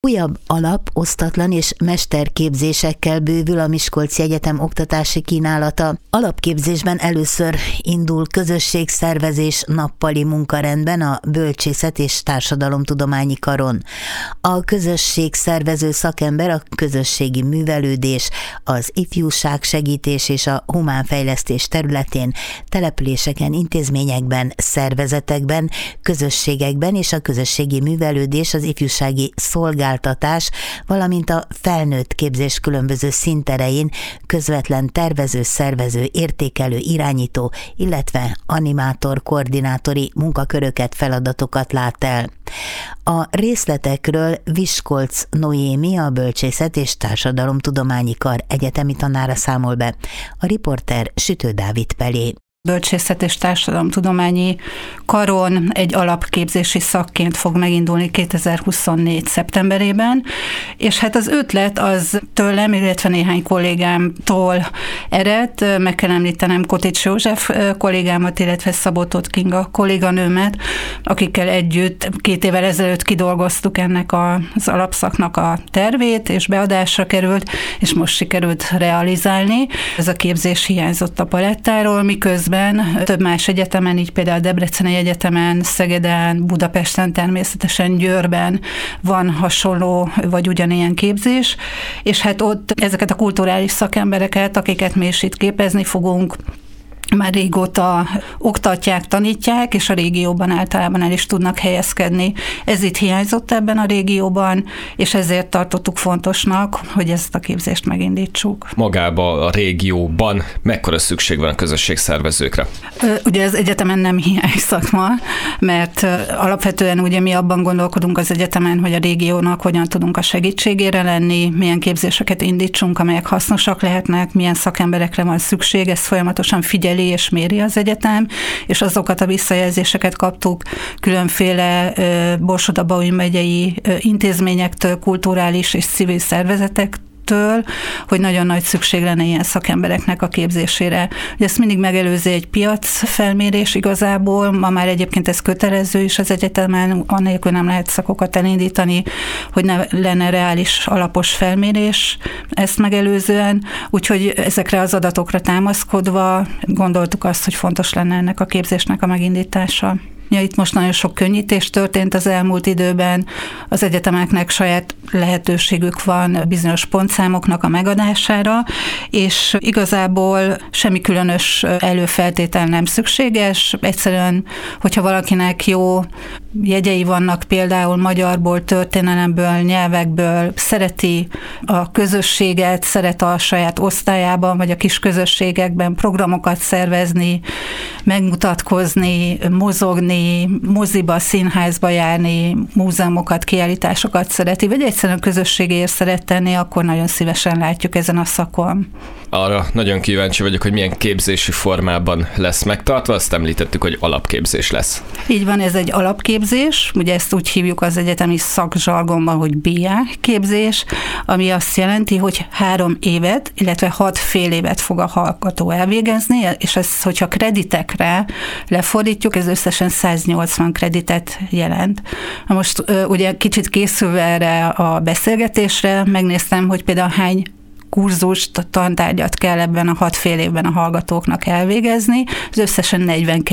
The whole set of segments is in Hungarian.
Újabb alap, osztatlan és mesterképzésekkel bővül a Miskolci Egyetem oktatási kínálata. Alapképzésben először indul közösségszervezés nappali munkarendben a Bölcsészet és Társadalomtudományi Karon. A közösségszervező szakember a közösségi művelődés, az ifjúságsegítés és a humánfejlesztés területén, településeken, intézményekben, szervezetekben, közösségekben és a közösségi művelődés, az ifjúsági szolgáltatás, valamint a felnőtt képzés különböző szinterein közvetlen tervező, szervező, értékelő, irányító, illetve animátor, koordinátori munkaköröket, feladatokat lát el. A részletekről Viskolc Noémi, a Bölcsészet és Társadalomtudományi Kar egyetemi tanára számol be. A riporter Sütő Dávid Pelé. Bölcsészet és Társadalomtudományi Karon egy alapképzési szakként fog megindulni 2024. szeptemberében, és hát az ötlet az tőlem, illetve néhány kollégámtól ered. Meg kell említenem Kotics József kollégámat, illetve Szabó Tóth Kinga kolléganőmet, akikkel együtt 2 évvel ezelőtt kidolgoztuk ennek az alapszaknak a tervét, és beadásra került, és most sikerült realizálni. Ez a képzés hiányzott a palettáról, miközben több más egyetemen, így például a Debreceni Egyetemen, Szegeden, Budapesten, természetesen Győrben van hasonló vagy ugyanilyen képzés, és hát ott ezeket a kulturális szakembereket, akiket mi is itt képezni fogunk, már régóta oktatják, tanítják, és a régióban általában el is tudnak helyezkedni. Ez itt hiányzott ebben a régióban, és ezért tartottuk fontosnak, hogy ezt a képzést megindítsuk. Magában a régióban mekkora szükség van a közösségszervezőkre? Ugye az egyetemen nem hiány szakma, mert alapvetően ugye mi abban gondolkodunk az egyetemen, hogy a régiónak hogyan tudunk a segítségére lenni, milyen képzéseket indítsunk, amelyek hasznosak lehetnek, milyen szakemberekre van szükség, ezt folyamatosan figyeli és méri az egyetem, és azokat a visszajelzéseket kaptuk különféle Borsod-Abaúj megyei intézményektől, kulturális és civil szervezetektől, hogy nagyon nagy szükség lenne ilyen szakembereknek a képzésére. Ugye ezt mindig megelőzi egy piacfelmérés igazából, ma már egyébként ez kötelező is az egyetemen, annélkül nem lehet szakokat elindítani, hogy ne lenne reális alapos felmérés ezt megelőzően, úgyhogy ezekre az adatokra támaszkodva gondoltuk azt, hogy fontos lenne ennek a képzésnek a megindítása. Ja, itt most nagyon sok könnyítés történt az elmúlt időben, az egyetemeknek saját lehetőségük van bizonyos pontszámoknak a megadására, és igazából semmi különös előfeltétel nem szükséges. Egyszerűen, hogyha valakinek jó jegyei vannak például magyarból, történelemből, nyelvekből, szereti a közösséget, szeret a saját osztályában, vagy a kis közösségekben programokat szervezni, megmutatkozni, mozogni, moziba, színházba járni, múzeumokat, kiállításokat szereti, vagy egyszerűen közösségért szeret tenni, akkor nagyon szívesen látjuk ezen a szakon. Arra nagyon kíváncsi vagyok, hogy milyen képzési formában lesz megtartva, azt említettük, hogy alapképzés lesz. Így van, ez egy alapképzés, ugye ezt úgy hívjuk az egyetemi szakzsargonban, hogy BA képzés, ami azt jelenti, hogy 3 évet, illetve 6 fél évet fog a hallgató elvégezni, és ezt, hogyha kreditekre lefordítjuk, ez összesen 180 kreditet jelent. Most ugye kicsit készülve erre a beszélgetésre, megnéztem, hogy például hány kurzust, tantárgyat kell ebben a 6 fél évben a hallgatóknak elvégezni, ez összesen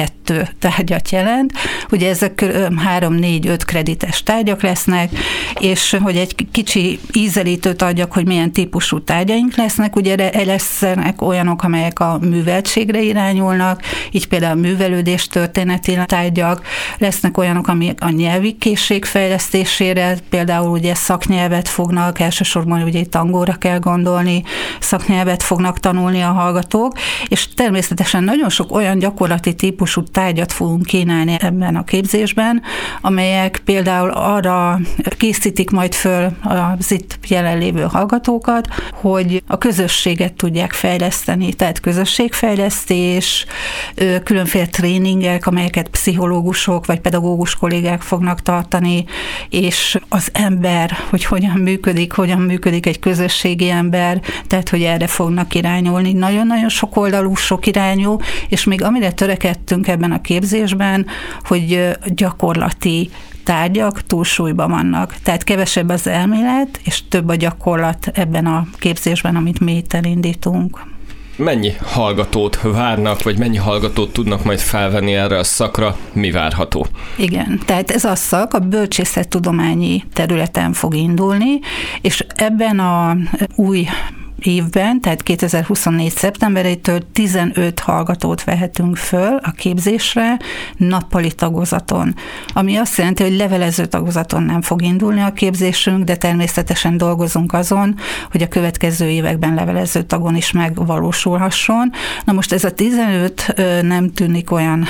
42 tárgyat jelent. Ugye ezek 3-4-5 kredites tárgyak lesznek, és hogy egy kicsi ízelítőt adjak, hogy milyen típusú tárgyaink lesznek, ugye lesznek olyanok, amelyek a műveltségre irányulnak, így például a művelődés történeti tárgyak, lesznek olyanok, amik a nyelvi készség fejlesztésére, például ugye szaknyelvet fognak, elsősorban ugye itt angolra kell gondolni, szaknyelvet fognak tanulni a hallgatók, és természetesen nagyon sok olyan gyakorlati típusú tárgyat fogunk kínálni ebben a képzésben, amelyek például arra készítik majd föl az itt jelenlévő hallgatókat, hogy a közösséget tudják fejleszteni, tehát közösségfejlesztés, különféle tréningek, amelyeket pszichológusok vagy pedagógus kollégák fognak tartani, és az ember, hogy hogyan működik egy közösségi ember, kell, tehát hogy erre fognak irányulni. Nagyon-nagyon sokoldalú, sokirányú, és még amire törekedtünk ebben a képzésben, hogy gyakorlati tárgyak túlsúlyban vannak. Tehát kevesebb az elmélet, és több a gyakorlat ebben a képzésben, amit mi itt elindítunk. Mennyi hallgatót várnak, vagy mennyi hallgatót tudnak majd felvenni erre a szakra? Mi várható? Igen, tehát ez a szak a bölcsészettudományi területen fog indulni, és ebben a új évben, tehát 2024. szeptemberétől 15 hallgatót vehetünk föl a képzésre nappali tagozaton. Ami azt jelenti, hogy levelező tagozaton nem fog indulni a képzésünk, de természetesen dolgozunk azon, hogy a következő években levelező tagon is megvalósulhasson. Na most ez a 15 nem tűnik olyan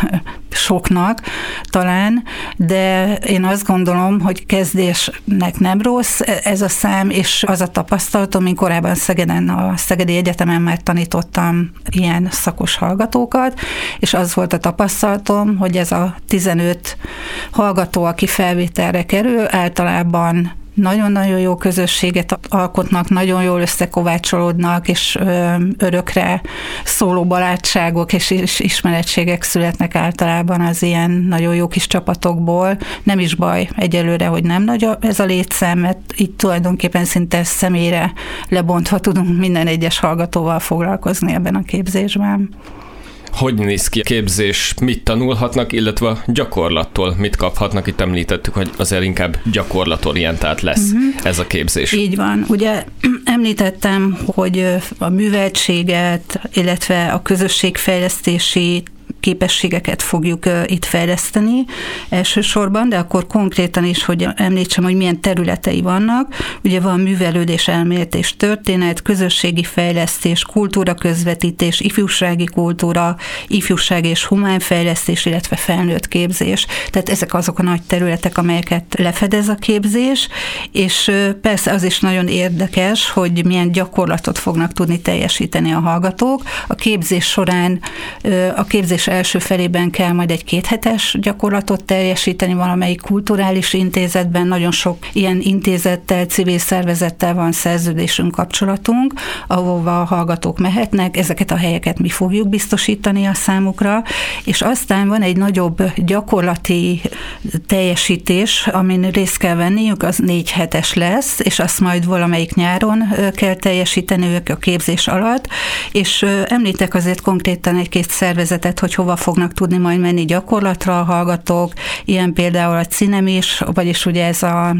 soknak talán, de én azt gondolom, hogy kezdésnek nem rossz ez a szám, és az a tapasztalatom, én korábban Szegeden, a Szegedi Egyetemen már tanítottam ilyen szakos hallgatókat, és az volt a tapasztalatom, hogy ez a 15 hallgató, aki felvételre kerül, általában nagyon-nagyon jó közösséget alkotnak, nagyon jól összekovácsolódnak, és örökre szóló barátságok és ismerettségek születnek általában az ilyen nagyon jó kis csapatokból. Nem is baj egyelőre, hogy nem nagy ez a létszám, mert itt tulajdonképpen szinte személyre lebontva tudunk minden egyes hallgatóval foglalkozni ebben a képzésben. Hogy néz ki a képzés, mit tanulhatnak, illetve gyakorlattól mit kaphatnak? Itt említettük, hogy azért inkább gyakorlatorientált lesz ez a képzés. Így van. Ugye említettem, hogy a műveltséget, illetve a közösségfejlesztési képességeket fogjuk itt fejleszteni elsősorban, de akkor konkrétan is, hogy említsem, hogy milyen területei vannak. Ugye van művelődés, elmélet és történet, közösségi fejlesztés, kultúra közvetítés, ifjúsági kultúra, ifjúság és humánfejlesztés, illetve felnőtt képzés. Tehát ezek azok a nagy területek, amelyeket lefedez a képzés, és persze az is nagyon érdekes, hogy milyen gyakorlatot fognak tudni teljesíteni a hallgatók. A képzés során, a képzés első felében kell majd egy 2 hetes gyakorlatot teljesíteni valamelyik kulturális intézetben. Nagyon sok ilyen intézettel, civil szervezettel van szerződésünk, kapcsolatunk, ahova a hallgatók mehetnek, ezeket a helyeket mi fogjuk biztosítani a számukra, és aztán van egy nagyobb gyakorlati teljesítés, amin részt kell venniük, az 4 hetes lesz, és azt majd valamelyik nyáron kell teljesíteni ők a képzés alatt, és említek azért konkrétan egy-két szervezetet, hogy hova fognak tudni majd menni gyakorlatra a hallgatók, ilyen például a Cinemis, vagyis ugye ez a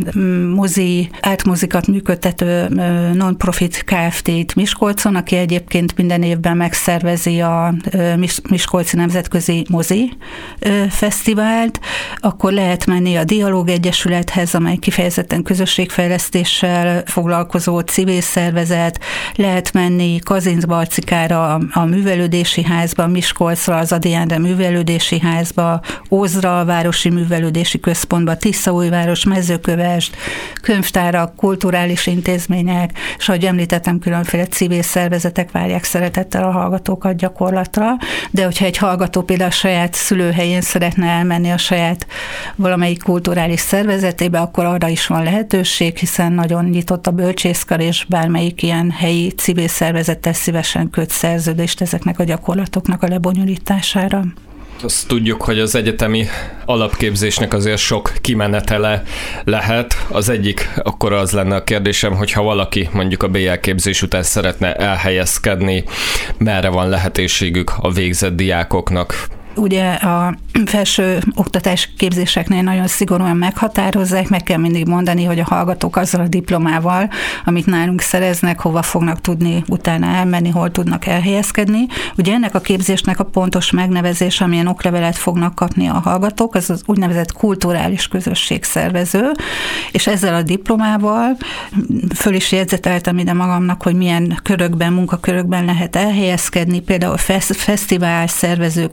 ártmozikat működtető non-profit Kft-t Miskolcon, aki egyébként minden évben megszervezi a Miskolci Nemzetközi Mozi Fesztivált, akkor lehet menni a Dialóg Egyesülethez, amely kifejezetten közösségfejlesztéssel foglalkozó civil szervezet, lehet menni Kazincbarcikára a művelődési házba, Miskolcra az Adiánra művelődési házba, Ózra a Városi Művelődési Központba, Tiszaújváros, Mezőkövesd, könyvtárak, kulturális intézmények, és ahogy említettem, különféle civil szervezetek várják szeretettel a hallgatókat gyakorlatra, de hogyha egy hallgató például a saját szülőhelyén szeretne elmenni a saját valamelyik kulturális szervezetébe, akkor arra is van lehetőség, hiszen nagyon nyitott a bölcsészkar, és bármelyik ilyen helyi civil szervezettel szívesen köt szerződést ezeknek a gyakorlatoknak a lebonyolítására. Azt tudjuk, hogy az egyetemi alapképzésnek azért sok kimenetele lehet. Az egyik akkor az lenne a kérdésem, hogyha valaki mondjuk a BL képzés után szeretne elhelyezkedni, merre van lehetőségük a végzett diákoknak? Ugye a felső oktatási képzéseknél nagyon szigorúan meghatározzák, meg kell mindig mondani, hogy a hallgatók azzal a diplomával, amit nálunk szereznek, hova fognak tudni utána elmenni, hol tudnak elhelyezkedni. Ugye ennek a képzésnek a pontos megnevezés, amilyen oklevelet fognak kapni a hallgatók, az az úgynevezett kulturális közösségszervező, és ezzel a diplomával föl is jegyzeteltem ide magamnak, hogy milyen körökben, munkakörökben lehet elhelyezkedni, például fesztivál szervező, koncert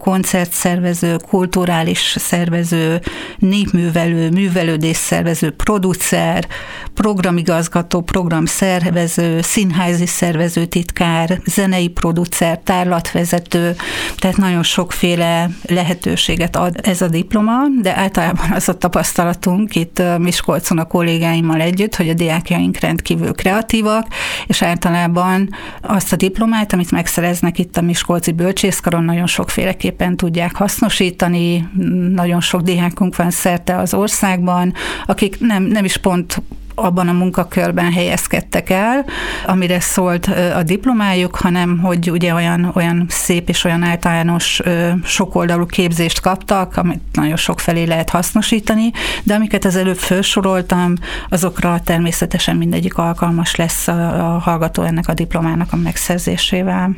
koncertszervező, kulturális szervező, népművelő, művelődésszervező, producer, programigazgató, programszervező, színházi szervező, titkár, zenei producer, tárlatvezető, tehát nagyon sokféle lehetőséget ad ez a diploma, de általában az a tapasztalatunk itt Miskolcon a kollégáimmal együtt, hogy a diákjaink rendkívül kreatívak, és általában azt a diplomát, amit megszereznek itt a Miskolci Bölcsészkaron, nagyon sokféleképpen tudják hasznosítani. Nagyon sok diákunk van szerte az országban, akik nem is pont abban a munkakörben helyezkedtek el, amire szólt a diplomájuk, hanem hogy ugye olyan szép és olyan általános sokoldalú képzést kaptak, amit nagyon sok felé lehet hasznosítani, de amiket az előbb felsoroltam, azokra természetesen mindegyik alkalmas lesz a hallgató ennek a diplomának a megszerzésével.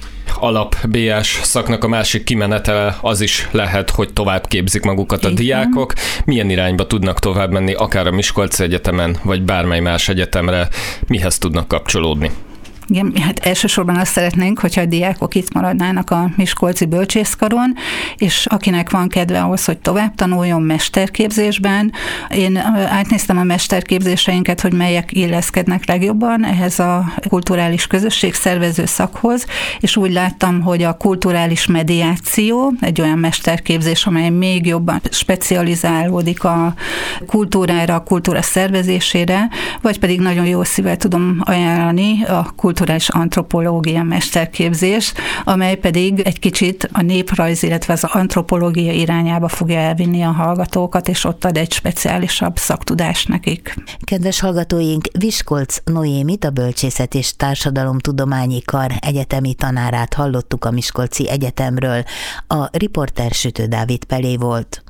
Alap BS szaknak a másik kimenetele az is lehet, hogy tovább képzik magukat a diákok. Milyen irányba tudnak tovább menni, akár a Miskolci Egyetemen, vagy bármely más egyetemre, mihez tudnak kapcsolódni? Igen, hát elsősorban azt szeretnénk, hogyha a diákok itt maradnának a Miskolci Bölcsészkaron, és akinek van kedve ahhoz, hogy tovább tanuljon mesterképzésben. Én átnéztem a mesterképzéseinket, hogy melyek illeszkednek legjobban ehhez a kulturális közösségszervező szakhoz, és úgy láttam, hogy a kulturális mediáció egy olyan mesterképzés, amely még jobban specializálódik a kultúrára, a kultúra szervezésére, vagy pedig nagyon jó szívvel tudom ajánlani a kulturális antropológia mesterképzés, amely pedig egy kicsit a néprajz, illetve az antropológia irányába fogja elvinni a hallgatókat, és ott ad egy speciálisabb szaktudást nekik. Kedves hallgatóink, Viskolc Noémit, a Bölcsészet és Társadalomtudományi Kar egyetemi tanárát hallottuk a Miskolci Egyetemről. A riporter Sütő Dávid Pelé volt.